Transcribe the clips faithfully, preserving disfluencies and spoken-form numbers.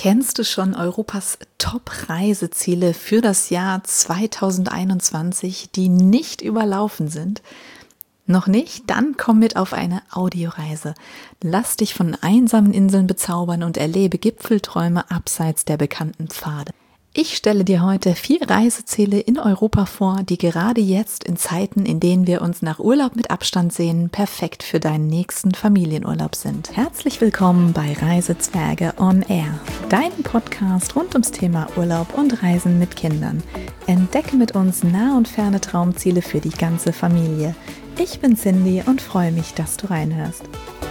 Kennst du schon Europas Top-Reiseziele für das Jahr zweitausendeinundzwanzig, die nicht überlaufen sind? Noch nicht? Dann komm mit auf eine Audioreise. Lass dich von einsamen Inseln bezaubern und erlebe Gipfelträume abseits der bekannten Pfade. Ich stelle dir heute vier Reiseziele in Europa vor, die gerade jetzt in Zeiten, in denen wir uns nach Urlaub mit Abstand sehen, perfekt für deinen nächsten Familienurlaub sind. Herzlich willkommen bei Reisezwerge on Air, deinem Podcast rund ums Thema Urlaub und Reisen mit Kindern. Entdecke mit uns nah und ferne Traumziele für die ganze Familie. Ich bin Cindy und freue mich, dass du reinhörst.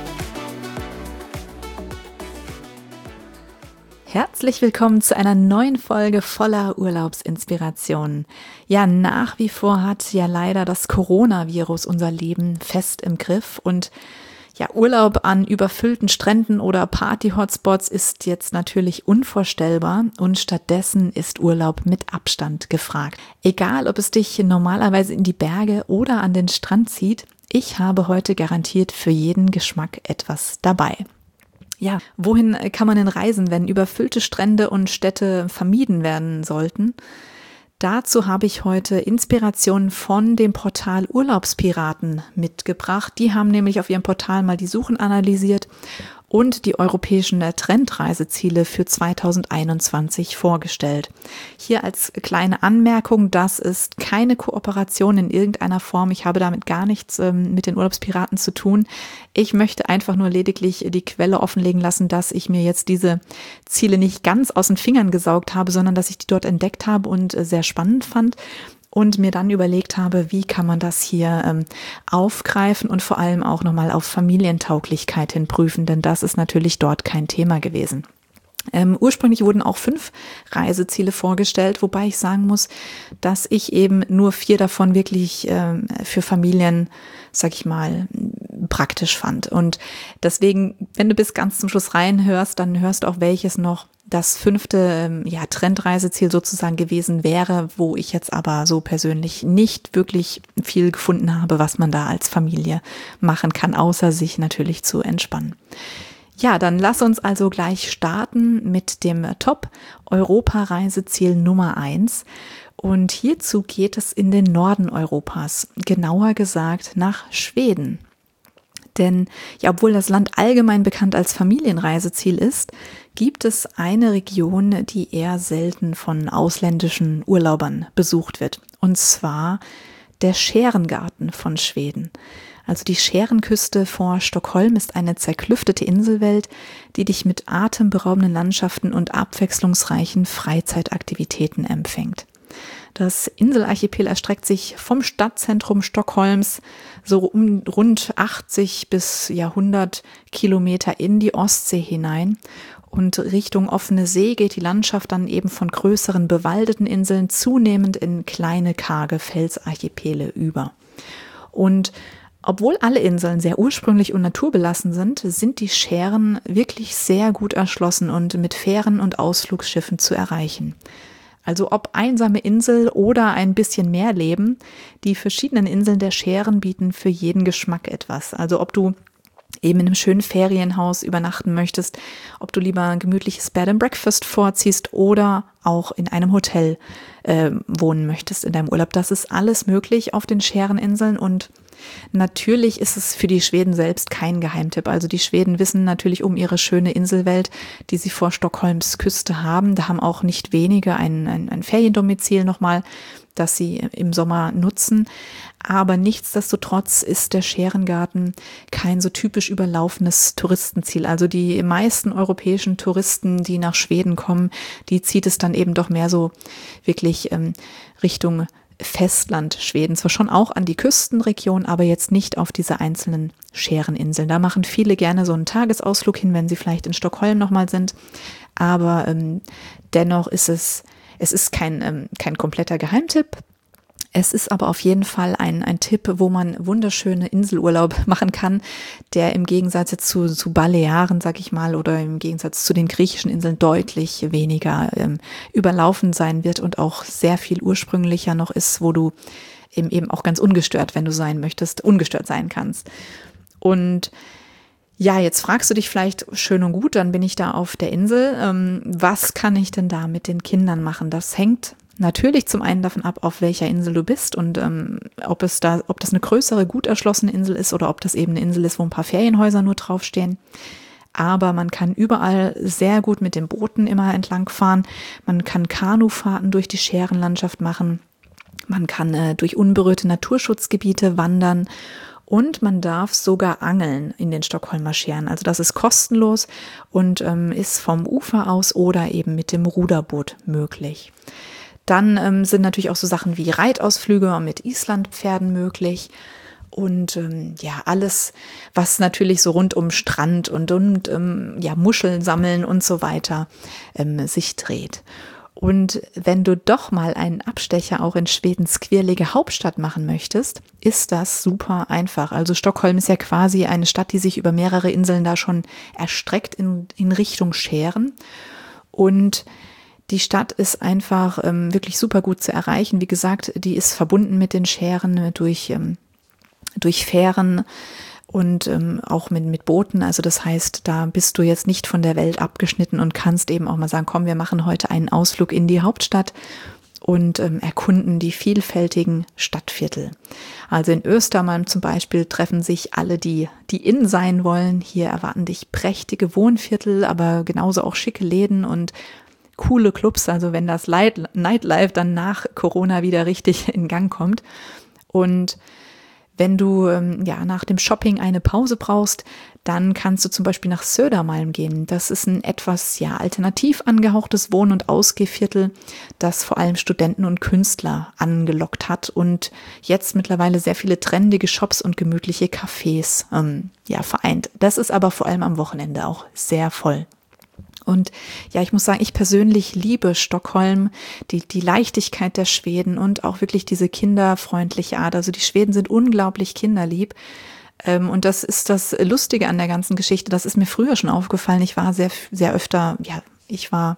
Herzlich willkommen zu einer neuen Folge voller Urlaubsinspirationen. Ja, nach wie vor hat ja leider das Coronavirus unser Leben fest im Griff und ja, Urlaub an überfüllten Stränden oder Party-Hotspots ist jetzt natürlich unvorstellbar und stattdessen ist Urlaub mit Abstand gefragt. Egal, ob es dich normalerweise in die Berge oder an den Strand zieht, ich habe heute garantiert für jeden Geschmack etwas dabei. Ja, wohin kann man denn reisen, wenn überfüllte Strände und Städte vermieden werden sollten? Dazu habe ich heute Inspirationen von dem Portal Urlaubspiraten mitgebracht. Die haben nämlich auf ihrem Portal mal die Suchen analysiert und die europäischen Trendreiseziele für zweitausendeinundzwanzig vorgestellt. Hier als kleine Anmerkung, das ist keine Kooperation in irgendeiner Form. Ich habe damit gar nichts ähm, mit den Urlaubspiraten zu tun. Ich möchte einfach nur lediglich die Quelle offenlegen lassen, dass ich mir jetzt diese Ziele nicht ganz aus den Fingern gesaugt habe, sondern dass ich die dort entdeckt habe und äh, sehr spannend fand. Und mir dann überlegt habe, wie kann man das hier ähm, aufgreifen und vor allem auch nochmal auf Familientauglichkeit hin prüfen, denn das ist natürlich dort kein Thema gewesen. Ähm, ursprünglich wurden auch fünf Reiseziele vorgestellt, wobei ich sagen muss, dass ich eben nur vier davon wirklich ähm, für Familien, sag ich mal, praktisch fand. Und deswegen, wenn du bis ganz zum Schluss reinhörst, dann hörst du auch, welches noch das fünfte ja, Trendreiseziel sozusagen gewesen wäre, wo ich jetzt aber so persönlich nicht wirklich viel gefunden habe, was man da als Familie machen kann, außer sich natürlich zu entspannen. Ja, dann lass uns also gleich starten mit dem Top-Europa-Reiseziel Nummer eins. Und hierzu geht es in den Norden Europas, genauer gesagt nach Schweden. Denn ja, obwohl das Land allgemein bekannt als Familienreiseziel ist, gibt es eine Region, die eher selten von ausländischen Urlaubern besucht wird. Und zwar der Schärengarten von Schweden. Also die Schärenküste vor Stockholm ist eine zerklüftete Inselwelt, die dich mit atemberaubenden Landschaften und abwechslungsreichen Freizeitaktivitäten empfängt. Das Inselarchipel erstreckt sich vom Stadtzentrum Stockholms so um rund achtzig bis ja, hundert Kilometer in die Ostsee hinein. Und Richtung offene See geht die Landschaft dann eben von größeren bewaldeten Inseln zunehmend in kleine, karge Felsarchipele über. Und obwohl alle Inseln sehr ursprünglich und naturbelassen sind, sind die Schären wirklich sehr gut erschlossen und mit Fähren und Ausflugsschiffen zu erreichen. Also ob einsame Insel oder ein bisschen mehr Leben, die verschiedenen Inseln der Schären bieten für jeden Geschmack etwas. Also ob du eben in einem schönen Ferienhaus übernachten möchtest, ob du lieber ein gemütliches Bed and Breakfast vorziehst oder auch in einem Hotel äh, wohnen möchtest in deinem Urlaub. Das ist alles möglich auf den Schäreninseln und natürlich ist es für die Schweden selbst kein Geheimtipp. Also die Schweden wissen natürlich um ihre schöne Inselwelt, die sie vor Stockholms Küste haben. Da haben auch nicht wenige ein, ein, ein Feriendomizil nochmal, das sie im Sommer nutzen. Aber nichtsdestotrotz ist der Schärengarten kein so typisch überlaufenes Touristenziel. Also die meisten europäischen Touristen, die nach Schweden kommen, die zieht es dann eben doch mehr so wirklich ähm, Richtung Festland Schweden, zwar schon auch an die Küstenregion, aber jetzt nicht auf diese einzelnen Schäreninseln. Da machen viele gerne so einen Tagesausflug hin, wenn sie vielleicht in Stockholm nochmal sind, aber ähm, dennoch ist es, es ist kein, ähm, kein kompletter Geheimtipp. Es ist aber auf jeden Fall ein, ein Tipp, wo man wunderschöne Inselurlaub machen kann, der im Gegensatz jetzt zu, zu Balearen, sag ich mal, oder im Gegensatz zu den griechischen Inseln deutlich weniger ähm, überlaufen sein wird und auch sehr viel ursprünglicher noch ist, wo du eben, eben auch ganz ungestört, wenn du sein möchtest, ungestört sein kannst. Und Ja, jetzt fragst du dich vielleicht, schön und gut, dann bin ich da auf der Insel. Ähm, was kann ich denn da mit den Kindern machen? Das hängt natürlich zum einen davon ab, auf welcher Insel du bist und ähm, ob es da, ob das eine größere, gut erschlossene Insel ist oder ob das eben eine Insel ist, wo ein paar Ferienhäuser nur draufstehen. Aber man kann überall sehr gut mit den Booten immer entlangfahren. Man kann Kanufahrten durch die Schärenlandschaft machen. Man kann äh, durch unberührte Naturschutzgebiete wandern. Und man darf sogar angeln in den Stockholmer Schären. Also das ist kostenlos und ähm, ist vom Ufer aus oder eben mit dem Ruderboot möglich. Dann ähm, sind natürlich auch so Sachen wie Reitausflüge mit Islandpferden möglich. Und ähm, ja, alles, was natürlich so rund um Strand und, und ähm, ja, Muscheln sammeln und so weiter ähm, sich dreht. Und wenn du doch mal einen Abstecher auch in Schwedens quirlige Hauptstadt machen möchtest, ist das super einfach. Also Stockholm ist ja quasi eine Stadt, die sich über mehrere Inseln da schon erstreckt in, in Richtung Schären. Und die Stadt ist einfach ähm, wirklich super gut zu erreichen. Wie gesagt, die ist verbunden mit den Schären durch, ähm, durch Fähren und ähm, auch mit, mit Booten. Also das heißt, da bist du jetzt nicht von der Welt abgeschnitten und kannst eben auch mal sagen, komm, wir machen heute einen Ausflug in die Hauptstadt und ähm, erkunden die vielfältigen Stadtviertel. Also in Östermalm zum Beispiel treffen sich alle, die, die in sein wollen. Hier erwarten dich prächtige Wohnviertel, aber genauso auch schicke Läden und coole Clubs. Also wenn das Nightlife dann nach Corona wieder richtig in Gang kommt. Und wenn du ähm, ja nach dem Shopping eine Pause brauchst, dann kannst du zum Beispiel nach Södermalm gehen. Das ist ein etwas ja alternativ angehauchtes Wohn- und Ausgehviertel, das vor allem Studenten und Künstler angelockt hat und jetzt mittlerweile sehr viele trendige Shops und gemütliche Cafés ähm, ja vereint. Das ist aber vor allem am Wochenende auch sehr voll. Und ja, ich muss sagen, ich persönlich liebe Stockholm, die, die Leichtigkeit der Schweden und auch wirklich diese kinderfreundliche Art. Also die Schweden sind unglaublich kinderlieb. Und das ist das Lustige an der ganzen Geschichte. Das ist mir früher schon aufgefallen. Ich war sehr, sehr öfter, ja, ich war.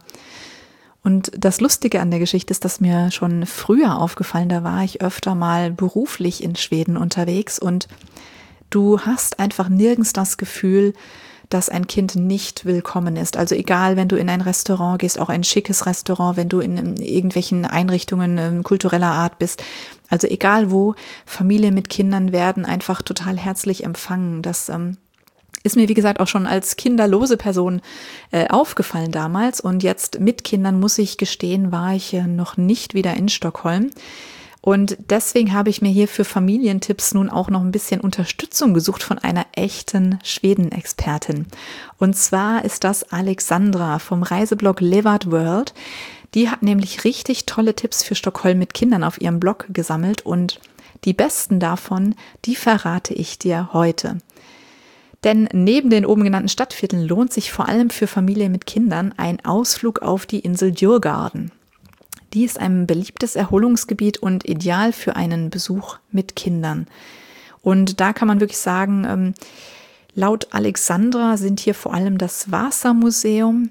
Und das Lustige an der Geschichte ist, dass mir schon früher aufgefallen, da war ich öfter mal beruflich in Schweden unterwegs und du hast einfach nirgends das Gefühl, dass ein Kind nicht willkommen ist. Also egal, wenn du in ein Restaurant gehst, auch ein schickes Restaurant, wenn du in irgendwelchen Einrichtungen äh, kultureller Art bist. Also egal wo, Familien mit Kindern werden einfach total herzlich empfangen. Das ähm, ist mir, wie gesagt, auch schon als kinderlose Person äh, aufgefallen damals. Und jetzt mit Kindern, muss ich gestehen, war ich äh, noch nicht wieder in Stockholm. Und deswegen habe ich mir hier für Familientipps nun auch noch ein bisschen Unterstützung gesucht von einer echten Schweden-Expertin. Und zwar ist das Alexandra vom Reiseblog Levart World. Die hat nämlich richtig tolle Tipps für Stockholm mit Kindern auf ihrem Blog gesammelt und die besten davon, die verrate ich dir heute. Denn neben den oben genannten Stadtvierteln lohnt sich vor allem für Familien mit Kindern ein Ausflug auf die Insel Djurgården. Die ist ein beliebtes Erholungsgebiet und ideal für einen Besuch mit Kindern. Und da kann man wirklich sagen, ähm, laut Alexandra sind hier vor allem das Vasa-Museum,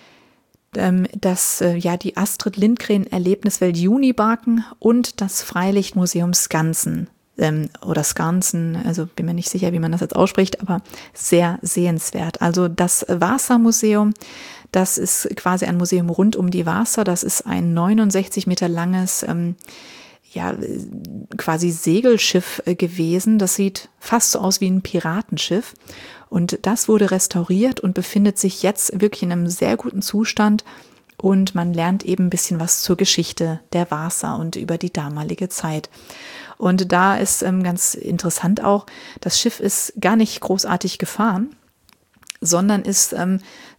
ähm, das, äh, ja, die Astrid Lindgren Erlebniswelt Junibaken und das Freilichtmuseum Skansen. Ähm, oder Skansen, also bin mir nicht sicher, wie man das jetzt ausspricht, aber sehr sehenswert. Also das Vasa-Museum, das ist quasi ein Museum rund um die Vasa. Das ist ein neunundsechzig Meter langes, ähm, ja, quasi Segelschiff äh, gewesen. Das sieht fast so aus wie ein Piratenschiff. Und das wurde restauriert und befindet sich jetzt wirklich in einem sehr guten Zustand. Und man lernt eben ein bisschen was zur Geschichte der Vasa und über die damalige Zeit. Und da ist ähm, ganz interessant auch, das Schiff ist gar nicht großartig gefahren, sondern ist ähm,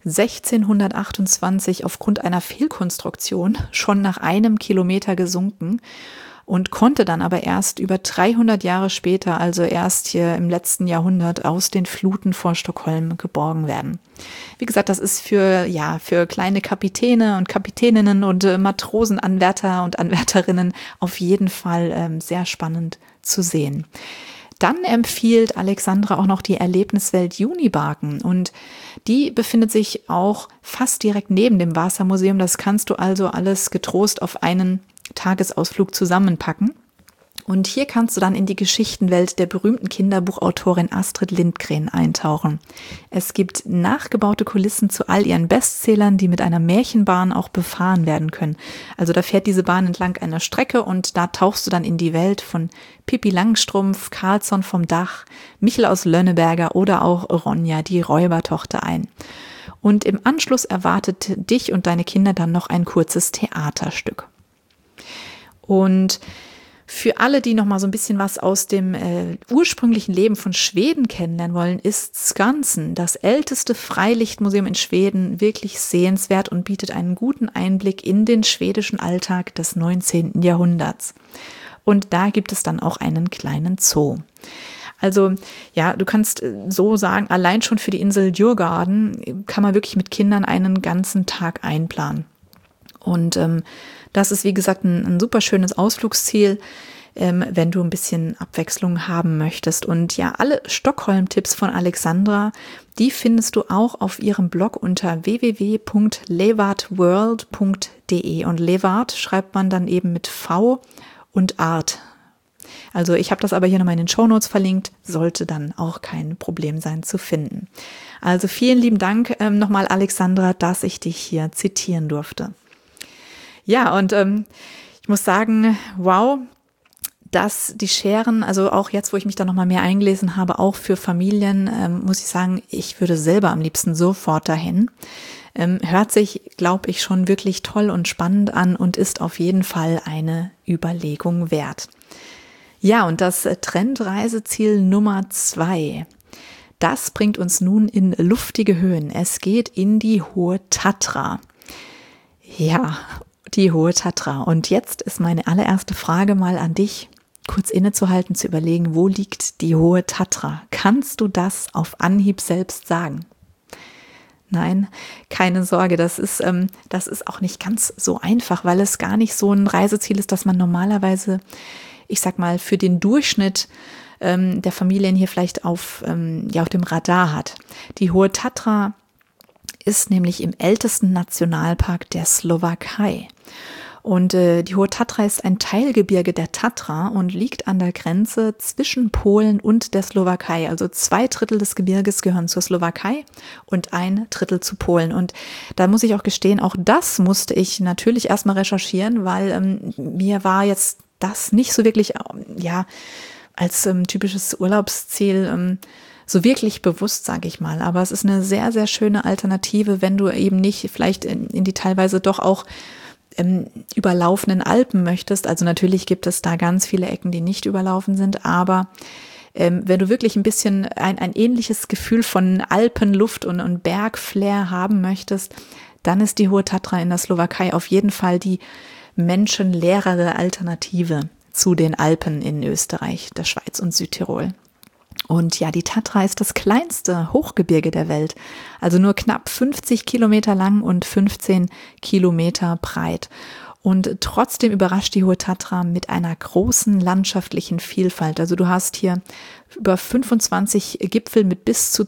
sechzehnhundertachtundzwanzig aufgrund einer Fehlkonstruktion schon nach einem Kilometer gesunken und konnte dann aber erst über dreihundert Jahre später, also erst hier im letzten Jahrhundert, aus den Fluten vor Stockholm geborgen werden. Wie gesagt, das ist für, ja, für kleine Kapitäne und Kapitäninnen und äh, Matrosenanwärter und Anwärterinnen auf jeden Fall ähm, sehr spannend zu sehen. Dann empfiehlt Alexandra auch noch die Erlebniswelt Junibaken und die befindet sich auch fast direkt neben dem Vasa-Museum. Das kannst du also alles getrost auf einen Tagesausflug zusammenpacken. Und hier kannst du dann in die Geschichtenwelt der berühmten Kinderbuchautorin Astrid Lindgren eintauchen. Es gibt nachgebaute Kulissen zu all ihren Bestsellern, die mit einer Märchenbahn auch befahren werden können. Also da fährt diese Bahn entlang einer Strecke und da tauchst du dann in die Welt von Pippi Langstrumpf, Carlsson vom Dach, Michel aus Lönneberger oder auch Ronja, die Räubertochter ein. Und im Anschluss erwartet dich und deine Kinder dann noch ein kurzes Theaterstück. Und für alle, die noch mal so ein bisschen was aus dem äh, ursprünglichen Leben von Schweden kennenlernen wollen, ist Skansen, das älteste Freilichtmuseum in Schweden, wirklich sehenswert und bietet einen guten Einblick in den schwedischen Alltag des neunzehnten Jahrhunderts. Und da gibt es dann auch einen kleinen Zoo. Also ja, du kannst so sagen, allein schon für die Insel Djurgården kann man wirklich mit Kindern einen ganzen Tag einplanen. Und ähm, das ist, wie gesagt, ein, ein super schönes Ausflugsziel, ähm, wenn du ein bisschen Abwechslung haben möchtest. Und ja, alle Stockholm-Tipps von Alexandra, die findest du auch auf ihrem Blog unter w w w punkt levartworld punkt d e. Und Levart schreibt man dann eben mit V und Art. Also ich habe das aber hier nochmal in den Shownotes verlinkt, sollte dann auch kein Problem sein zu finden. Also vielen lieben Dank ähm, nochmal, Alexandra, dass ich dich hier zitieren durfte. Ja, und ähm, ich muss sagen, wow, dass die Scheren, also auch jetzt, wo ich mich da nochmal mehr eingelesen habe, auch für Familien, ähm, muss ich sagen, ich würde selber am liebsten sofort dahin. Ähm, hört sich, glaube ich, schon wirklich toll und spannend an und ist auf jeden Fall eine Überlegung wert. Ja, und das Trendreiseziel Nummer zwei, das bringt uns nun in luftige Höhen. Es geht in die Hohe Tatra. Ja, die Hohe Tatra. Und jetzt ist meine allererste Frage mal an dich, kurz innezuhalten, zu überlegen, wo liegt die Hohe Tatra? Kannst du das auf Anhieb selbst sagen? Nein, keine Sorge, das ist, ähm, das ist auch nicht ganz so einfach, weil es gar nicht so ein Reiseziel ist, das man normalerweise, ich sag mal, für den Durchschnitt ähm, der Familien hier vielleicht auf, ähm, ja, auf dem Radar hat. Die Hohe Tatra ist nämlich im ältesten Nationalpark der Slowakei. Und äh, die Hohe Tatra ist ein Teilgebirge der Tatra und liegt an der Grenze zwischen Polen und der Slowakei. Also zwei Drittel des Gebirges gehören zur Slowakei und ein Drittel zu Polen. Und da muss ich auch gestehen, auch das musste ich natürlich erstmal recherchieren, weil ähm, mir war jetzt das nicht so wirklich, ja, als ähm, typisches Urlaubsziel ähm, so wirklich bewusst, sage ich mal. Aber es ist eine sehr, sehr schöne Alternative, wenn du eben nicht vielleicht in, in die teilweise doch auch ähm, überlaufenen Alpen möchtest. Also natürlich gibt es da ganz viele Ecken, die nicht überlaufen sind, aber ähm, wenn du wirklich ein bisschen ein, ein ähnliches Gefühl von Alpenluft und, und Bergflair haben möchtest, dann ist die Hohe Tatra in der Slowakei auf jeden Fall die menschenleerere Alternative zu den Alpen in Österreich, der Schweiz und Südtirol. Und ja, die Tatra ist das kleinste Hochgebirge der Welt, also nur knapp fünfzig Kilometer lang und fünfzehn Kilometer breit. Und trotzdem überrascht die Hohe Tatra mit einer großen landschaftlichen Vielfalt. Also du hast hier über fünfundzwanzig Gipfel mit bis zu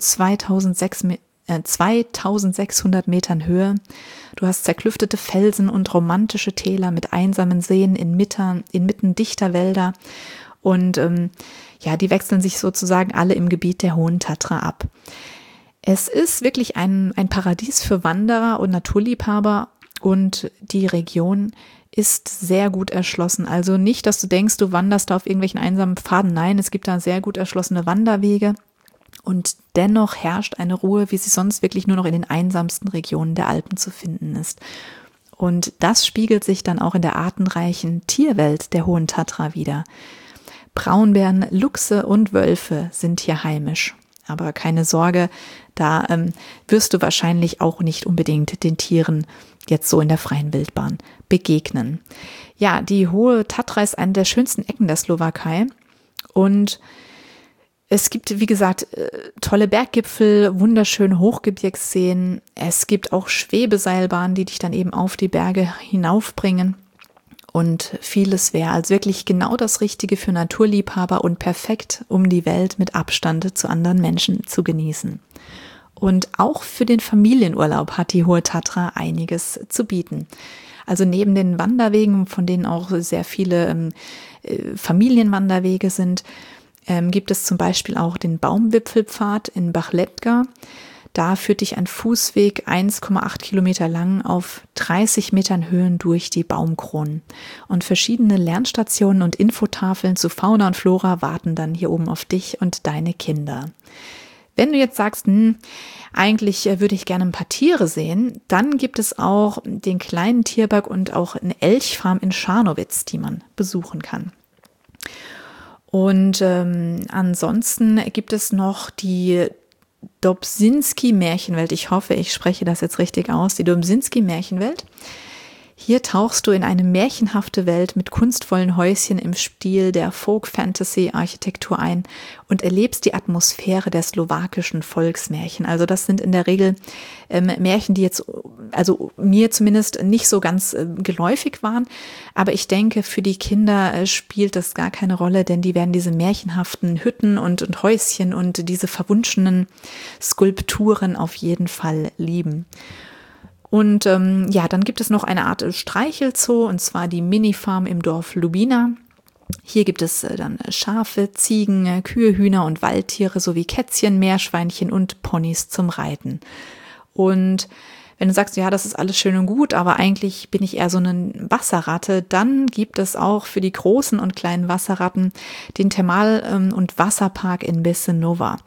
zweitausendsechshundert Metern Höhe. Du hast zerklüftete Felsen und romantische Täler mit einsamen Seen inmitten, inmitten dichter Wälder. Und ähm, ja, die wechseln sich sozusagen alle im Gebiet der Hohen Tatra ab. Es ist wirklich ein, ein Paradies für Wanderer und Naturliebhaber und die Region ist sehr gut erschlossen. Also nicht, dass du denkst, du wanderst da auf irgendwelchen einsamen Pfaden. Nein, es gibt da sehr gut erschlossene Wanderwege und dennoch herrscht eine Ruhe, wie sie sonst wirklich nur noch in den einsamsten Regionen der Alpen zu finden ist. Und das spiegelt sich dann auch in der artenreichen Tierwelt der Hohen Tatra wider. Braunbären, Luchse und Wölfe sind hier heimisch. Aber keine Sorge, da ähm, wirst du wahrscheinlich auch nicht unbedingt den Tieren jetzt so in der freien Wildbahn begegnen. Ja, die Hohe Tatra ist eine der schönsten Ecken der Slowakei und es gibt, wie gesagt, tolle Berggipfel, wunderschöne Hochgebirgsseen. Es gibt auch Schwebeseilbahnen, die dich dann eben auf die Berge hinaufbringen. Und vieles wäre also wirklich genau das Richtige für Naturliebhaber und perfekt, um die Welt mit Abstand zu anderen Menschen zu genießen. Und auch für den Familienurlaub hat die Hohe Tatra einiges zu bieten. Also neben den Wanderwegen, von denen auch sehr viele ähm, Familienwanderwege sind, ähm, gibt es zum Beispiel auch den Baumwipfelpfad in Bachletka. Da führt dich ein Fußweg eins Komma acht Kilometer lang auf dreißig Metern Höhen durch die Baumkronen. Und verschiedene Lernstationen und Infotafeln zu Fauna und Flora warten dann hier oben auf dich und deine Kinder. Wenn du jetzt sagst, hm, eigentlich würde ich gerne ein paar Tiere sehen, dann gibt es auch den kleinen Tierpark und auch eine Elchfarm in Scharnowitz, die man besuchen kann. Und ähm, ansonsten gibt es noch die Dobzynski-Märchenwelt. Ich hoffe, ich spreche das jetzt richtig aus. Die Dobzynski-Märchenwelt. Hier tauchst du in eine märchenhafte Welt mit kunstvollen Häuschen im Stil der Folk-Fantasy-Architektur ein und erlebst die Atmosphäre der slowakischen Volksmärchen. Also das sind in der Regel ähm, Märchen, die jetzt, also mir zumindest nicht so ganz äh, geläufig waren. Aber ich denke, für die Kinder äh, spielt das gar keine Rolle, denn die werden diese märchenhaften Hütten und, und Häuschen und diese verwunschenen Skulpturen auf jeden Fall lieben. Und ähm, ja, dann gibt es noch eine Art Streichelzoo, und zwar die Minifarm im Dorf Lubina. Hier gibt es äh, dann Schafe, Ziegen, äh, Kühe, Hühner und Waldtiere sowie Kätzchen, Meerschweinchen und Ponys zum Reiten. Und wenn du sagst, ja, das ist alles schön und gut, aber eigentlich bin ich eher so eine Wasserratte, dann gibt es auch für die großen und kleinen Wasserratten den Thermal- ähm, und Wasserpark in Besenova.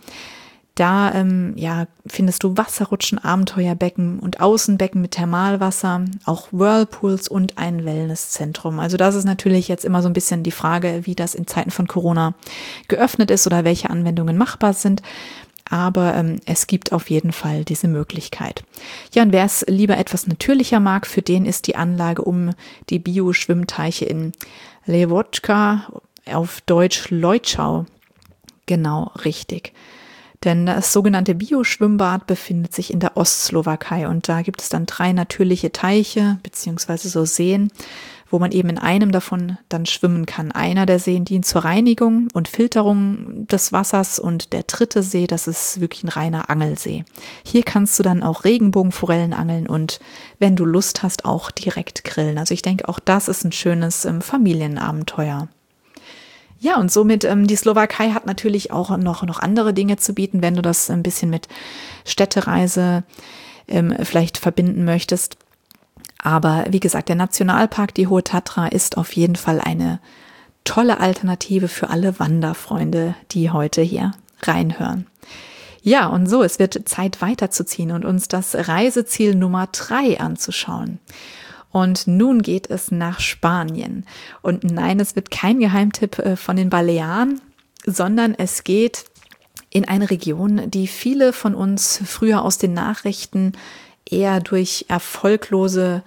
Da ähm, ja, findest du Wasserrutschen, Abenteuerbecken und Außenbecken mit Thermalwasser, auch Whirlpools und ein Wellnesszentrum. Also das ist natürlich jetzt immer so ein bisschen die Frage, wie das in Zeiten von Corona geöffnet ist oder welche Anwendungen machbar sind. Aber ähm, es gibt auf jeden Fall diese Möglichkeit. Ja, und wer es lieber etwas natürlicher mag, für den ist die Anlage um die Bio-Schwimmteiche in Lewotka, auf Deutsch Leutschau, genau richtig. Denn das sogenannte Bio-Schwimmbad befindet sich in der Ostslowakei und da gibt es dann drei natürliche Teiche beziehungsweise so Seen, wo man eben in einem davon dann schwimmen kann. Einer der Seen dient zur Reinigung und Filterung des Wassers und der dritte See, das ist wirklich ein reiner Angelsee. Hier kannst du dann auch Regenbogenforellen angeln und wenn du Lust hast, auch direkt grillen. Also ich denke, auch das ist ein schönes ähm, Familienabenteuer. Ja, und somit, ähm, die Slowakei hat natürlich auch noch, noch andere Dinge zu bieten, wenn du das ein bisschen mit Städtereise ähm, vielleicht verbinden möchtest. Aber wie gesagt, der Nationalpark, die Hohe Tatra, ist auf jeden Fall eine tolle Alternative für alle Wanderfreunde, die heute hier reinhören. Ja, und so, es wird Zeit weiterzuziehen und uns das Reiseziel Nummer drei anzuschauen. Und nun geht es nach Spanien. Und nein, es wird kein Geheimtipp von den Balearen, sondern es geht in eine Region, die viele von uns früher aus den Nachrichten eher durch erfolglose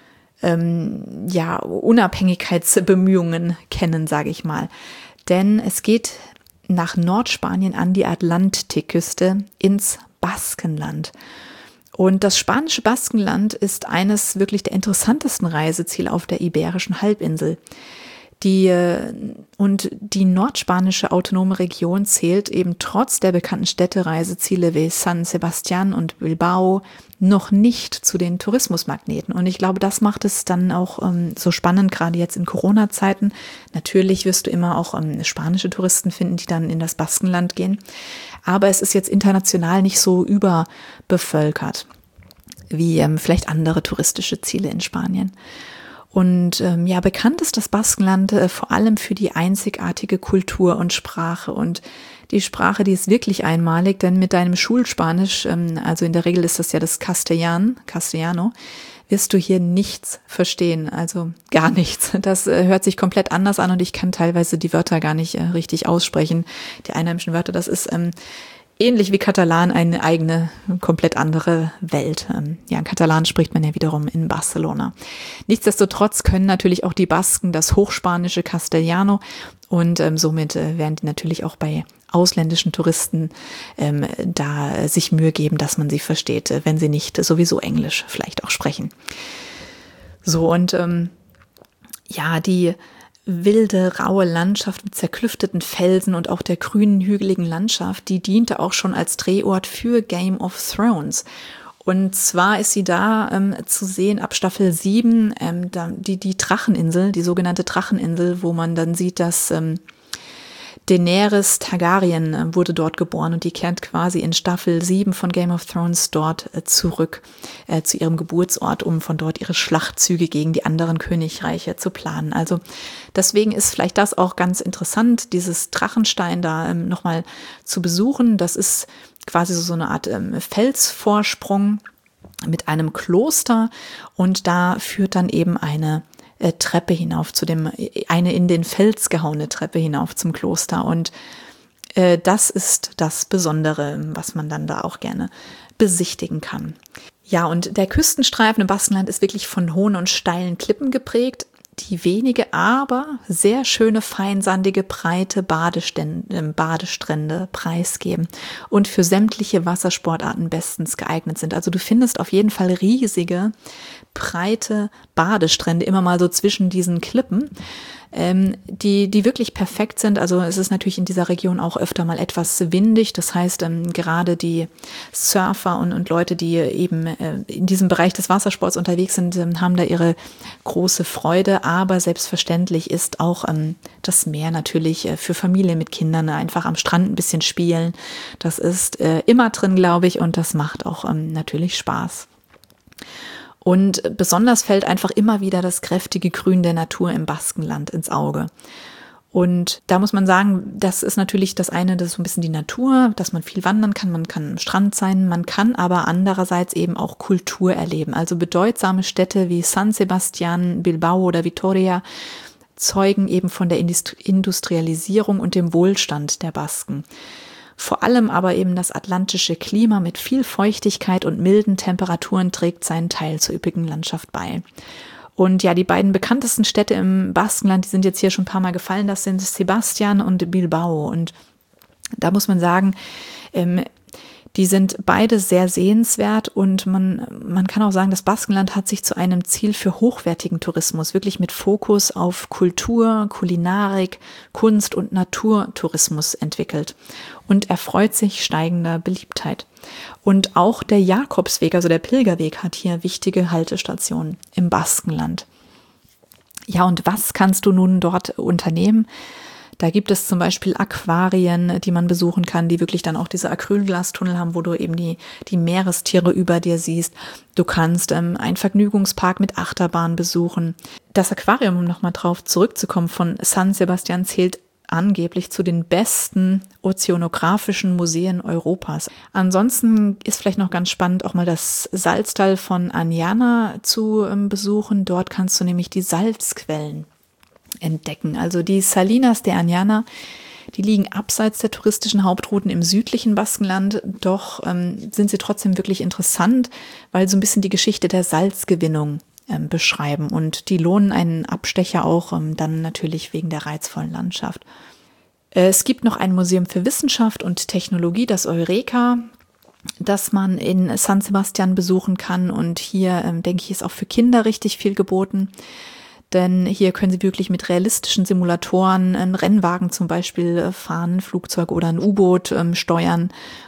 ähm, ja, Unabhängigkeitsbemühungen kennen, sage ich mal. Denn es geht nach Nordspanien an die Atlantikküste ins Baskenland. Und das spanische Baskenland ist eines wirklich der interessantesten Reiseziele auf der Iberischen Halbinsel. Die, und die nordspanische autonome Region zählt eben trotz der bekannten Städtereiseziele wie San Sebastián und Bilbao noch nicht zu den Tourismusmagneten. Und ich glaube, das macht es dann auch ähm, so spannend, gerade jetzt in Corona-Zeiten. Natürlich wirst du immer auch ähm, spanische Touristen finden, die dann in das Baskenland gehen. Aber es ist jetzt international nicht so überbevölkert wie ähm, vielleicht andere touristische Ziele in Spanien. Und ähm, ja, bekannt ist das Baskenland äh, vor allem für die einzigartige Kultur und Sprache. Und die Sprache, die ist wirklich einmalig, denn mit deinem Schulspanisch, ähm, also in der Regel ist das ja das Castellan, Castellano, wirst du hier nichts verstehen, also gar nichts. Das äh, hört sich komplett anders an und ich kann teilweise die Wörter gar nicht äh, richtig aussprechen, die einheimischen Wörter. Das ist ähm, ähnlich wie Katalan eine eigene, komplett andere Welt. Ja, Katalan spricht man ja wiederum in Barcelona. Nichtsdestotrotz können natürlich auch die Basken das hochspanische Castellano und ähm, somit äh, werden die natürlich auch bei ausländischen Touristen ähm, da sich Mühe geben, dass man sie versteht, wenn sie nicht sowieso Englisch vielleicht auch sprechen. So und ähm, ja, die wilde, raue Landschaft mit zerklüfteten Felsen und auch der grünen, hügeligen Landschaft, die diente auch schon als Drehort für Game of Thrones. Und zwar ist sie da ähm, zu sehen ab Staffel sieben, ähm, da, die, die Dracheninsel, die sogenannte Dracheninsel, wo man dann sieht, dass ähm, Daenerys Targaryen äh, wurde dort geboren und die kehrt quasi in Staffel sieben von Game of Thrones dort äh, zurück äh, zu ihrem Geburtsort, um von dort ihre Schlachtzüge gegen die anderen Königreiche zu planen. Also deswegen ist vielleicht das auch ganz interessant, dieses Drachenstein da ähm, nochmal zu besuchen. Das ist quasi so eine Art ähm, Felsvorsprung mit einem Kloster und da führt dann eben eine Treppe hinauf zu dem, eine in den Fels gehauene Treppe hinauf zum Kloster. Und äh, das ist das Besondere, was man dann da auch gerne besichtigen kann. Ja, und der Küstenstreifen im Baskenland ist wirklich von hohen und steilen Klippen geprägt, die wenige, aber sehr schöne, feinsandige, breite Badestände, Badestrände preisgeben und für sämtliche Wassersportarten bestens geeignet sind. Also du findest auf jeden Fall riesige, breite Badestrände immer mal so zwischen diesen Klippen, ähm, die, die wirklich perfekt sind. Also es ist natürlich in dieser Region auch öfter mal etwas windig. Das heißt, ähm, gerade die Surfer und, und Leute, die eben äh, in diesem Bereich des Wassersports unterwegs sind, ähm, haben da ihre große Freude. Aber selbstverständlich ist auch ähm, das Meer natürlich äh, für Familien mit Kindern einfach am Strand ein bisschen spielen. Das ist äh, immer drin, glaube ich, und das macht auch ähm, natürlich Spaß. Und besonders fällt einfach immer wieder das kräftige Grün der Natur im Baskenland ins Auge. Und da muss man sagen, das ist natürlich das eine, das ist so ein bisschen die Natur, dass man viel wandern kann, man kann am Strand sein, man kann aber andererseits eben auch Kultur erleben. Also bedeutsame Städte wie San Sebastian, Bilbao oder Vitoria zeugen eben von der Industrialisierung und dem Wohlstand der Basken. Vor allem aber eben das atlantische Klima mit viel Feuchtigkeit und milden Temperaturen trägt seinen Teil zur üppigen Landschaft bei. Und ja, die beiden bekanntesten Städte im Baskenland, die sind jetzt hier schon ein paar Mal gefallen, das sind Sebastian und Bilbao. Und da muss man sagen, ähm, die sind beide sehr sehenswert und man, man kann auch sagen, das Baskenland hat sich zu einem Ziel für hochwertigen Tourismus, wirklich mit Fokus auf Kultur, Kulinarik, Kunst und Naturtourismus entwickelt und erfreut sich steigender Beliebtheit. Und auch der Jakobsweg, also der Pilgerweg, hat hier wichtige Haltestationen im Baskenland. Ja, und was kannst du nun dort unternehmen? Da gibt es zum Beispiel Aquarien, die man besuchen kann, die wirklich dann auch diese Acrylglastunnel haben, wo du eben die, die Meerestiere über dir siehst. Du kannst ähm, einen Vergnügungspark mit Achterbahn besuchen. Das Aquarium, um nochmal drauf zurückzukommen, von San Sebastian zählt angeblich zu den besten ozeanografischen Museen Europas. Ansonsten ist vielleicht noch ganz spannend, auch mal das Salztal von Anjana zu ähm, besuchen. Dort kannst du nämlich die Salzquellen entdecken. Also die Salinas de Anjana, die liegen abseits der touristischen Hauptrouten im südlichen Baskenland, doch ähm, sind sie trotzdem wirklich interessant, weil so ein bisschen die Geschichte der Salzgewinnung ähm, beschreiben und die lohnen einen Abstecher auch ähm, dann natürlich wegen der reizvollen Landschaft. Äh, es gibt noch ein Museum für Wissenschaft und Technologie, das Eureka, das man in San Sebastian besuchen kann und hier, ähm, denke ich, ist auch für Kinder richtig viel geboten. Denn hier können Sie wirklich mit realistischen Simulatoren einen Rennwagen zum Beispiel fahren, ein Flugzeug oder ein U-Boot ähm, steuern.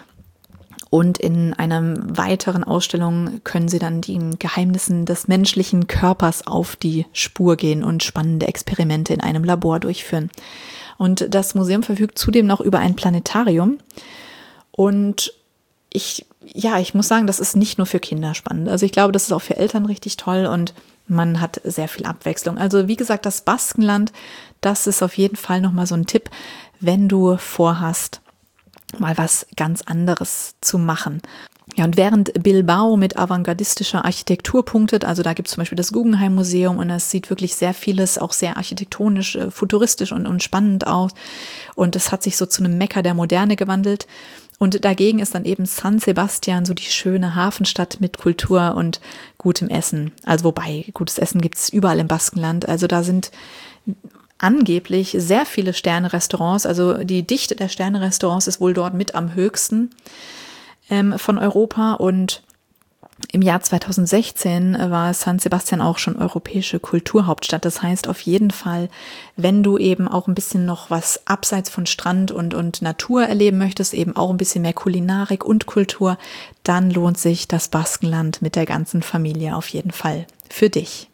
Und in einer weiteren Ausstellung können Sie dann den Geheimnissen des menschlichen Körpers auf die Spur gehen und spannende Experimente in einem Labor durchführen. Und das Museum verfügt zudem noch über ein Planetarium. Und ich, ja, ich muss sagen, das ist nicht nur für Kinder spannend. Also ich glaube, das ist auch für Eltern richtig toll und man hat sehr viel Abwechslung. Also wie gesagt, das Baskenland, das ist auf jeden Fall nochmal so ein Tipp, wenn du vorhast, mal was ganz anderes zu machen. Ja, und während Bilbao mit avantgardistischer Architektur punktet, also da gibt es zum Beispiel das Guggenheim Museum und es sieht wirklich sehr vieles, auch sehr architektonisch, futuristisch und, und spannend aus. Und es hat sich so zu einem Mekka der Moderne gewandelt. Und dagegen ist dann eben San Sebastian so die schöne Hafenstadt mit Kultur und gutem Essen. Also wobei, gutes Essen gibt es überall im Baskenland. Also da sind angeblich sehr viele Sterne-Restaurants. Also die Dichte der Sterne-Restaurants ist wohl dort mit am höchsten ähm, von Europa. Und Im Jahr zweitausendsechzehn war San Sebastian auch schon europäische Kulturhauptstadt. Das heißt auf jeden Fall, wenn du eben auch ein bisschen noch was abseits von Strand und, und Natur erleben möchtest, eben auch ein bisschen mehr Kulinarik und Kultur, dann lohnt sich das Baskenland mit der ganzen Familie auf jeden Fall für dich.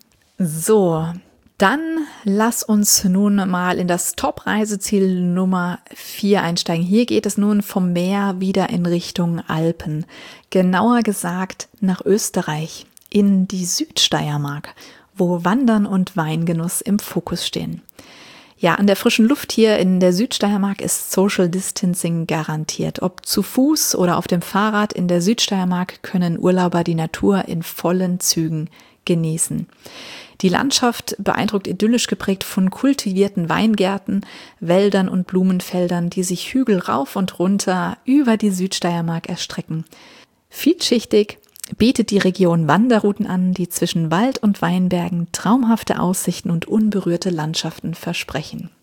So, dann lass uns nun mal in das Top-Reiseziel Nummer vier einsteigen. Hier geht es nun vom Meer wieder in Richtung Alpen. Genauer gesagt nach Österreich, in die Südsteiermark, wo Wandern und Weingenuss im Fokus stehen. Ja, an der frischen Luft hier in der Südsteiermark ist Social Distancing garantiert. Ob zu Fuß oder auf dem Fahrrad, in der Südsteiermark können Urlauber die Natur in vollen Zügen genießen. Die Landschaft beeindruckt idyllisch geprägt von kultivierten Weingärten, Wäldern und Blumenfeldern, die sich Hügel rauf und runter über die Südsteiermark erstrecken. Vielschichtig bietet die Region Wanderrouten an, die zwischen Wald und Weinbergen traumhafte Aussichten und unberührte Landschaften versprechen.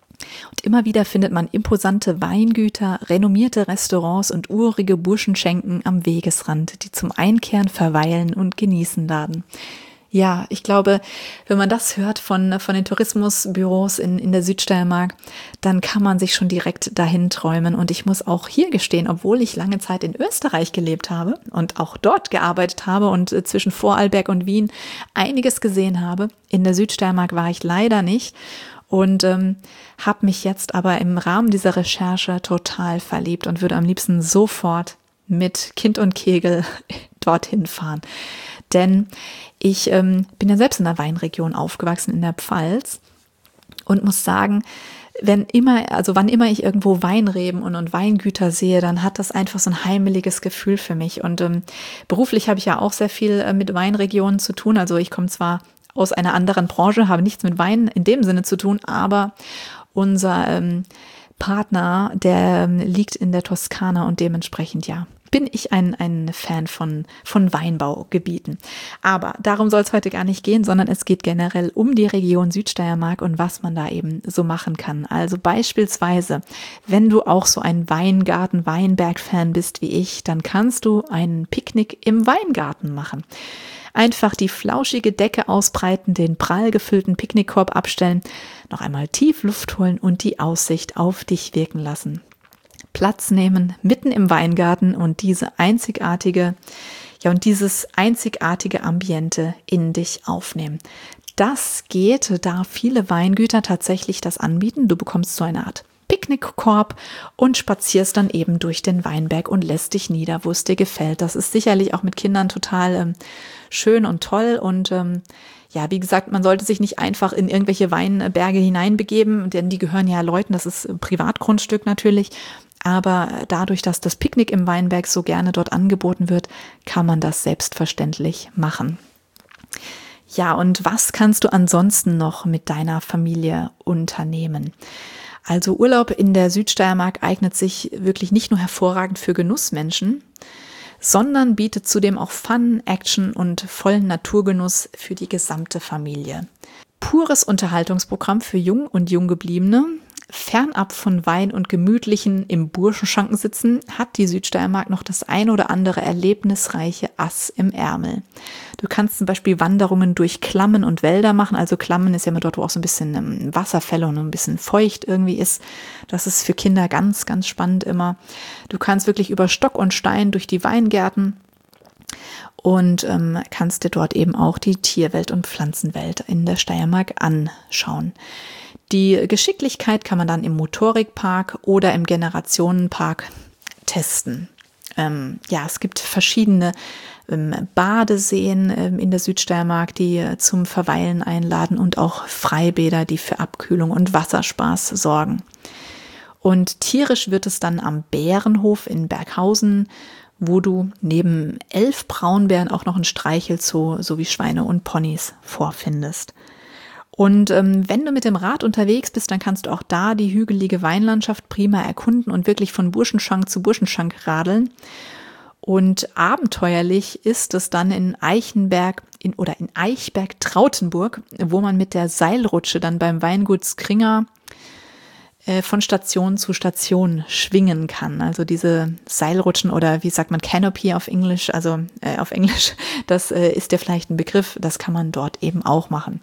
Und immer wieder findet man imposante Weingüter, renommierte Restaurants und urige Burschenschenken am Wegesrand, die zum Einkehren, Verweilen und Genießen laden. Ja, ich glaube, wenn man das hört von, von den Tourismusbüros in, in der Südsteiermark, dann kann man sich schon direkt dahin träumen. Und ich muss auch hier gestehen, obwohl ich lange Zeit in Österreich gelebt habe und auch dort gearbeitet habe und äh, zwischen Vorarlberg und Wien einiges gesehen habe, in der Südsteiermark war ich leider nicht. Und ähm, habe mich jetzt aber im Rahmen dieser Recherche total verliebt und würde am liebsten sofort mit Kind und Kegel dorthin fahren. Denn ich ähm, bin ja selbst in der Weinregion aufgewachsen, in der Pfalz, und muss sagen, wenn immer, also wann immer ich irgendwo Weinreben und, und Weingüter sehe, dann hat das einfach so ein heimeliges Gefühl für mich. Und ähm, beruflich habe ich ja auch sehr viel äh, mit Weinregionen zu tun. Also ich komme zwar aus einer anderen Branche, habe nichts mit Wein in dem Sinne zu tun, aber unser ähm, Partner, der ähm, liegt in der Toskana und dementsprechend, ja, bin ich ein, ein Fan von, von Weinbaugebieten. Aber darum soll es heute gar nicht gehen, sondern es geht generell um die Region Südsteiermark und was man da eben so machen kann. Also beispielsweise, wenn du auch so ein Weingarten, Weinberg-Fan bist wie ich, dann kannst du ein Picknick im Weingarten machen. Einfach die flauschige Decke ausbreiten, den prall gefüllten Picknickkorb abstellen, noch einmal tief Luft holen und die Aussicht auf dich wirken lassen. Platz nehmen, mitten im Weingarten und diese einzigartige, ja und dieses einzigartige Ambiente in dich aufnehmen. Das geht, da viele Weingüter tatsächlich das anbieten. Du bekommst so eine Art Picknickkorb und spazierst dann eben durch den Weinberg und lässt dich nieder, wo es dir gefällt. Das ist sicherlich auch mit Kindern total ähm, schön und toll und ähm, ja, wie gesagt, man sollte sich nicht einfach in irgendwelche Weinberge hineinbegeben, denn die gehören ja Leuten, das ist ein Privatgrundstück natürlich. Aber dadurch, dass das Picknick im Weinberg so gerne dort angeboten wird, kann man das selbstverständlich machen. Ja, und was kannst du ansonsten noch mit deiner Familie unternehmen? Also Urlaub in der Südsteiermark eignet sich wirklich nicht nur hervorragend für Genussmenschen, sondern bietet zudem auch Fun, Action und vollen Naturgenuss für die gesamte Familie. Pures Unterhaltungsprogramm für Jung und Junggebliebene. Fernab von Wein und gemütlichen im Burschenschanken sitzen, hat die Südsteiermark noch das ein oder andere erlebnisreiche Ass im Ärmel. Du kannst zum Beispiel Wanderungen durch Klammen und Wälder machen. Also Klammen ist ja immer dort, wo auch so ein bisschen ähm, Wasserfälle und ein bisschen feucht irgendwie ist. Das ist für Kinder ganz, ganz spannend immer. Du kannst wirklich über Stock und Stein durch die Weingärten und ähm, kannst dir dort eben auch die Tierwelt und Pflanzenwelt in der Steiermark anschauen. Die Geschicklichkeit kann man dann im Motorikpark oder im Generationenpark testen. Ähm, ja, es gibt verschiedene ähm, Badeseen ähm, in der Südsteiermark, die äh, zum Verweilen einladen und auch Freibäder, die für Abkühlung und Wasserspaß sorgen. Und tierisch wird es dann am Bärenhof in Berghausen, wo du neben elf Braunbären auch noch ein Streichelzoo sowie Schweine und Ponys vorfindest. Und ähm, wenn du mit dem Rad unterwegs bist, dann kannst du auch da die hügelige Weinlandschaft prima erkunden und wirklich von Burschenschank zu Burschenschank radeln. Und abenteuerlich ist es dann in Eichenberg in, oder in Eichberg-Trautenburg, wo man mit der Seilrutsche dann beim Weingut Skringer von Station zu Station schwingen kann. Also diese Seilrutschen oder wie sagt man Canopy auf Englisch, also äh, auf Englisch, das äh, ist ja vielleicht ein Begriff, das kann man dort eben auch machen.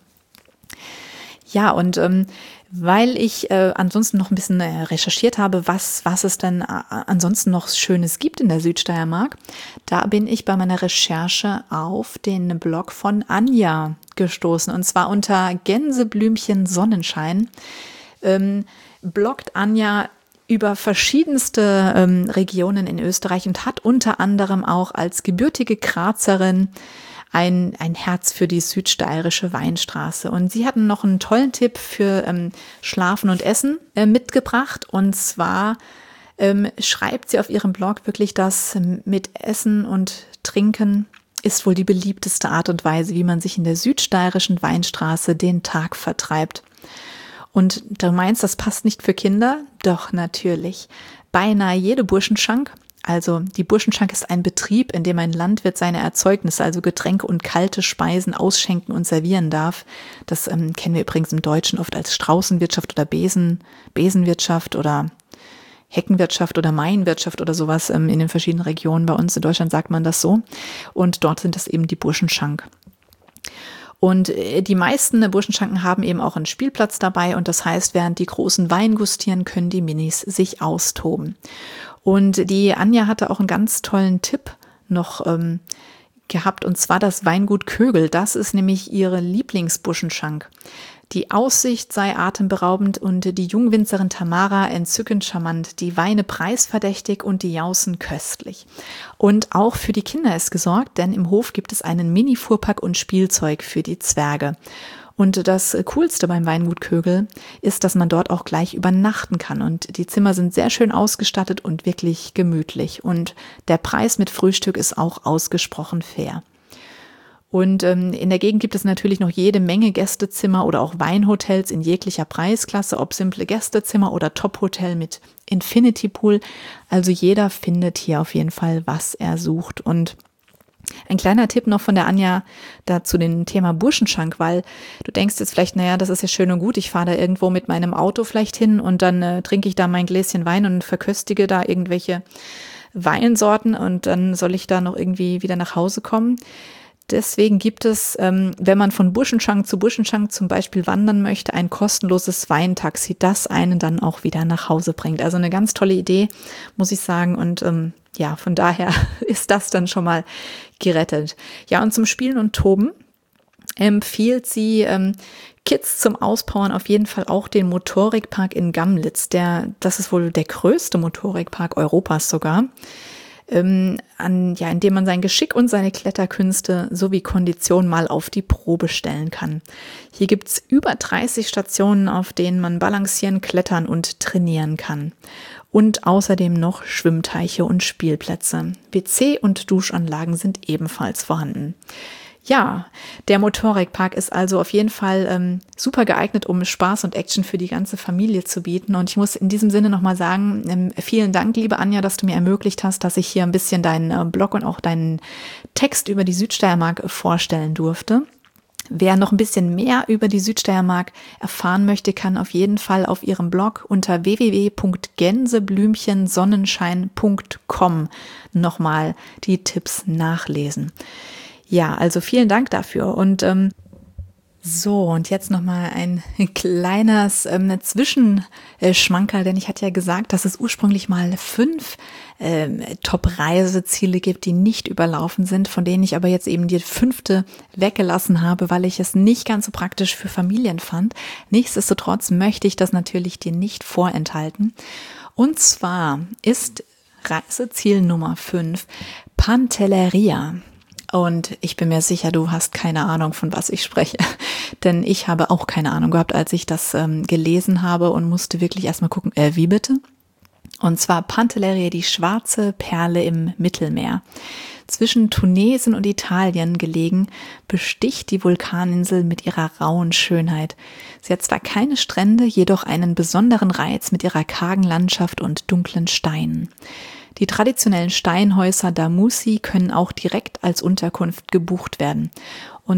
Ja, und ähm, weil ich äh, ansonsten noch ein bisschen äh, recherchiert habe, was, was es denn äh, ansonsten noch Schönes gibt in der Südsteiermark, da bin ich bei meiner Recherche auf den Blog von Anja gestoßen. Und zwar unter Gänseblümchen Sonnenschein ähm, bloggt Anja über verschiedenste ähm, Regionen in Österreich und hat unter anderem auch als gebürtige Grazerin ein, ein Herz für die südsteirische Weinstraße. Und sie hatten noch einen tollen Tipp für ähm, Schlafen und Essen äh, mitgebracht. Und zwar ähm, schreibt sie auf ihrem Blog wirklich, dass mit Essen und Trinken ist wohl die beliebteste Art und Weise, wie man sich in der südsteirischen Weinstraße den Tag vertreibt. Und du meinst, das passt nicht für Kinder? Doch, natürlich. Beinahe jede Burschenschank, also die Burschenschank ist ein Betrieb, in dem ein Landwirt seine Erzeugnisse, also Getränke und kalte Speisen ausschenken und servieren darf. Das ähm, kennen wir übrigens im Deutschen oft als Straußenwirtschaft oder Besen, Besenwirtschaft oder Heckenwirtschaft oder Mainwirtschaft oder sowas ähm, in den verschiedenen Regionen. Bei uns in Deutschland sagt man das so. Und dort sind das eben die Burschenschank. Und die meisten Burschenschanken haben eben auch einen Spielplatz dabei und das heißt, während die Großen Wein gustieren, können die Minis sich austoben. Und die Anja hatte auch einen ganz tollen Tipp noch ähm, gehabt und zwar das Weingut Kögel. Das ist nämlich ihre Lieblingsburschenschank. Die Aussicht sei atemberaubend und die Jungwinzerin Tamara entzückend charmant, die Weine preisverdächtig und die Jausen köstlich. Und auch für die Kinder ist gesorgt, denn im Hof gibt es einen Mini-Fuhrpark und Spielzeug für die Zwerge. Und das Coolste beim Weingut Kögel ist, dass man dort auch gleich übernachten kann. Und die Zimmer sind sehr schön ausgestattet und wirklich gemütlich. Und der Preis mit Frühstück ist auch ausgesprochen fair. Und ähm, in der Gegend gibt es natürlich noch jede Menge Gästezimmer oder auch Weinhotels in jeglicher Preisklasse, ob simple Gästezimmer oder Top-Hotel mit Infinity Pool. Also jeder findet hier auf jeden Fall, was er sucht. Und ein kleiner Tipp noch von der Anja da zu dem Thema Burschenschank, weil du denkst jetzt vielleicht, naja, das ist ja schön und gut, ich fahre da irgendwo mit meinem Auto vielleicht hin und dann äh, trinke ich da mein Gläschen Wein und verköstige da irgendwelche Weinsorten und dann soll ich da noch irgendwie wieder nach Hause kommen. Deswegen gibt es, ähm, wenn man von Burschenschank zu Burschenschank zum Beispiel wandern möchte, ein kostenloses Weintaxi, das einen dann auch wieder nach Hause bringt. Also eine ganz tolle Idee, muss ich sagen. Und ähm, ja, von daher ist das dann schon mal gerettet. Ja, und zum Spielen und Toben empfiehlt sie ähm, Kids zum Auspowern auf jeden Fall auch den Motorikpark in Gamlitz. Der, das ist wohl der größte Motorikpark Europas sogar. Ähm, an, ja, indem man sein Geschick und seine Kletterkünste sowie Kondition mal auf die Probe stellen kann. Hier gibt's über dreißig Stationen, auf denen man balancieren, klettern und trainieren kann. Und außerdem noch Schwimmteiche und Spielplätze. W C und Duschanlagen sind ebenfalls vorhanden. Ja, der Motorikpark ist also auf jeden Fall ähm, super geeignet, um Spaß und Action für die ganze Familie zu bieten. Und ich muss in diesem Sinne nochmal sagen, ähm, vielen Dank, liebe Anja, dass du mir ermöglicht hast, dass ich hier ein bisschen deinen äh, Blog und auch deinen Text über die Südsteiermark äh, vorstellen durfte. Wer noch ein bisschen mehr über die Südsteiermark erfahren möchte, kann auf jeden Fall auf ihrem Blog unter w w w punkt gänseblümchensonnenschein punkt com nochmal die Tipps nachlesen. Ja, also vielen Dank dafür und ähm, so, und jetzt nochmal ein kleines ähm, Zwischenschmankerl, denn ich hatte ja gesagt, dass es ursprünglich mal fünf ähm, Top-Reiseziele gibt, die nicht überlaufen sind, von denen ich aber jetzt eben die fünfte weggelassen habe, weil ich es nicht ganz so praktisch für Familien fand. Nichtsdestotrotz möchte ich das natürlich dir nicht vorenthalten. Und zwar ist Reiseziel Nummer fünf Pantelleria. Und ich bin mir sicher, du hast keine Ahnung, von was ich spreche, denn ich habe auch keine Ahnung gehabt, als ich das ähm, gelesen habe und musste wirklich erstmal gucken, äh, wie bitte? Und zwar Pantelleria, die schwarze Perle im Mittelmeer. Zwischen Tunesien und Italien gelegen, besticht die Vulkaninsel mit ihrer rauen Schönheit. Sie hat zwar keine Strände, jedoch einen besonderen Reiz mit ihrer kargen Landschaft und dunklen Steinen. Die traditionellen Steinhäuser Damusi können auch direkt als Unterkunft gebucht werden. Und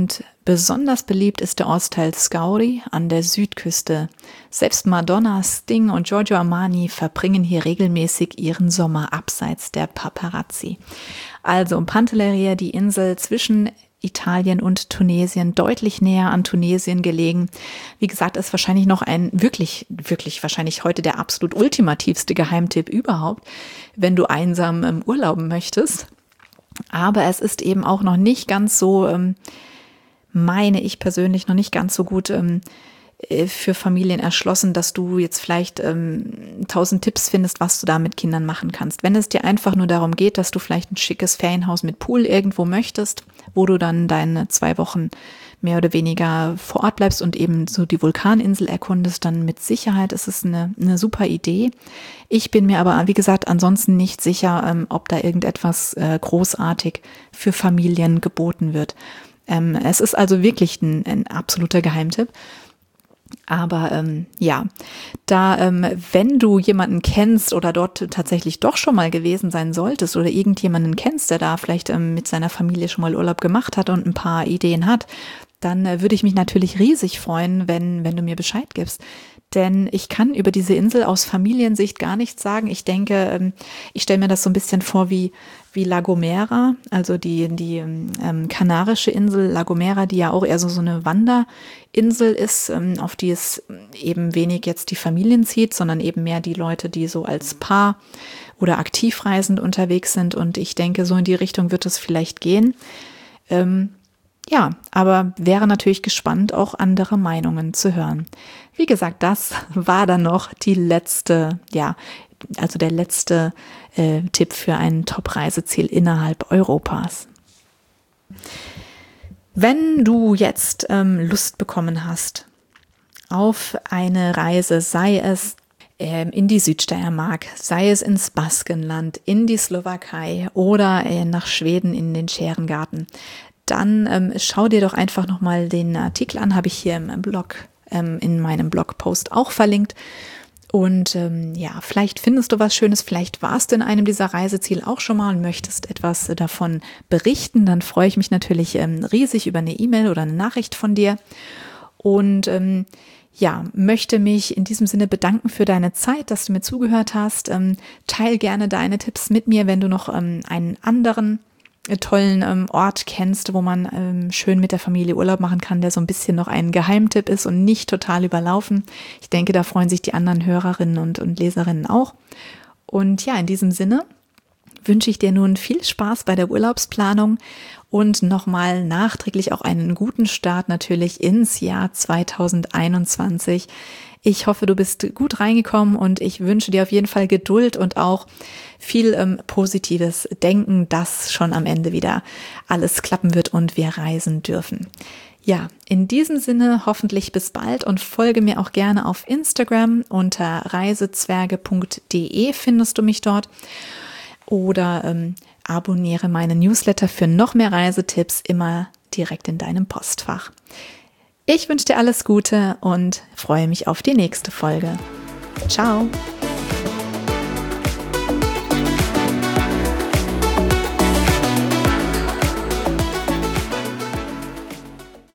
Besonders beliebt ist der Ortsteil Scauri an der Südküste. Selbst Madonna, Sting und Giorgio Armani verbringen hier regelmäßig ihren Sommer abseits der Paparazzi. Also Pantelleria, die Insel zwischen Italien und Tunesien, deutlich näher an Tunesien gelegen. Wie gesagt, ist wahrscheinlich noch ein wirklich, wirklich wahrscheinlich heute der absolut ultimativste Geheimtipp überhaupt, wenn du einsam ähm, urlauben möchtest. Aber es ist eben auch noch nicht ganz so, ähm, meine ich persönlich, noch nicht ganz so gut ähm, für Familien erschlossen, dass du jetzt vielleicht ähm, tausend Tipps findest, was du da mit Kindern machen kannst. Wenn es dir einfach nur darum geht, dass du vielleicht ein schickes Ferienhaus mit Pool irgendwo möchtest, wo du dann deine zwei Wochen mehr oder weniger vor Ort bleibst und eben so die Vulkaninsel erkundest, dann mit Sicherheit ist es eine, eine super Idee. Ich bin mir aber, wie gesagt, ansonsten nicht sicher, ähm, ob da irgendetwas äh, großartig für Familien geboten wird. Ähm, es ist also wirklich ein, ein absoluter Geheimtipp. Aber ähm, ja, da ähm, wenn du jemanden kennst oder dort tatsächlich doch schon mal gewesen sein solltest oder irgendjemanden kennst, der da vielleicht ähm, mit seiner Familie schon mal Urlaub gemacht hat und ein paar Ideen hat, dann äh, würde ich mich natürlich riesig freuen, wenn, wenn du mir Bescheid gibst. Denn ich kann über diese Insel aus Familiensicht gar nichts sagen. Ich denke, ähm, ich stelle mir das so ein bisschen vor wie, wie La Gomera, also die, die ähm, kanarische Insel La Gomera, die ja auch eher so, so eine Wanderinsel ist, ähm, auf die es eben wenig jetzt die Familien zieht, sondern eben mehr die Leute, die so als Paar oder aktivreisend unterwegs sind. Und ich denke, so in die Richtung wird es vielleicht gehen. Ähm, Ja, aber wäre natürlich gespannt, auch andere Meinungen zu hören. Wie gesagt, das war dann noch die letzte, ja, also der letzte äh, Tipp für ein Top-Reiseziel innerhalb Europas. Wenn du jetzt ähm, Lust bekommen hast auf eine Reise, sei es ähm, in die Südsteiermark, sei es ins Baskenland, in die Slowakei oder äh, nach Schweden in den Scherengarten, dann ähm, schau dir doch einfach nochmal den Artikel an, habe ich hier im Blog, ähm, in meinem Blogpost auch verlinkt. Und ähm, ja, vielleicht findest du was Schönes, vielleicht warst du in einem dieser Reiseziele auch schon mal und möchtest etwas davon berichten, dann freue ich mich natürlich ähm, riesig über eine E-Mail oder eine Nachricht von dir. Und ähm, ja, möchte mich in diesem Sinne bedanken für deine Zeit, dass du mir zugehört hast. Ähm, teil gerne deine Tipps mit mir, wenn du noch ähm, einen anderen tollen ähm, Ort kennst, wo man ähm, schön mit der Familie Urlaub machen kann, der so ein bisschen noch ein Geheimtipp ist und nicht total überlaufen. Ich denke, da freuen sich die anderen Hörerinnen und, und Leserinnen auch. Und ja, in diesem Sinne wünsche ich dir nun viel Spaß bei der Urlaubsplanung und nochmal nachträglich auch einen guten Start natürlich ins Jahr zweitausendeinundzwanzig. Ich hoffe, du bist gut reingekommen und ich wünsche dir auf jeden Fall Geduld und auch viel ähm, positives Denken, dass schon am Ende wieder alles klappen wird und wir reisen dürfen. Ja, in diesem Sinne hoffentlich bis bald und folge mir auch gerne auf Instagram unter reisezwerge punkt de findest du mich dort oder ähm, abonniere meine Newsletter für noch mehr Reisetipps immer direkt in deinem Postfach. Ich wünsche dir alles Gute und freue mich auf die nächste Folge. Ciao!